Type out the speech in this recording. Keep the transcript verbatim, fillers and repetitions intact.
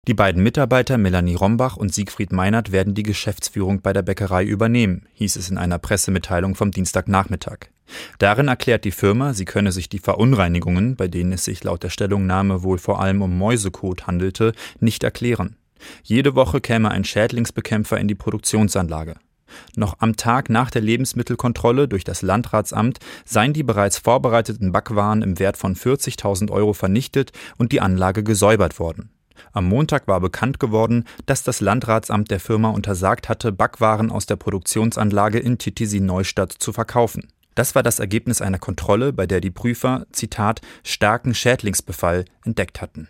Die beiden Mitarbeiter Melanie Rombach und Siegfried Meinert werden die Geschäftsführung bei der Bäckerei übernehmen, hieß es in einer Pressemitteilung vom Dienstagnachmittag. Darin erklärt die Firma, sie könne sich die Verunreinigungen, bei denen es sich laut der Stellungnahme wohl vor allem um Mäusekot handelte, nicht erklären. Jede Woche käme ein Schädlingsbekämpfer in die Produktionsanlage. Noch am Tag nach der Lebensmittelkontrolle durch das Landratsamt seien die bereits vorbereiteten Backwaren im Wert von vierzigtausend Euro vernichtet und die Anlage gesäubert worden. Am Montag war bekannt geworden, dass das Landratsamt der Firma untersagt hatte, Backwaren aus der Produktionsanlage in Titisee-Neustadt zu verkaufen. Das war das Ergebnis einer Kontrolle, bei der die Prüfer, Zitat, starken Schädlingsbefall entdeckt hatten.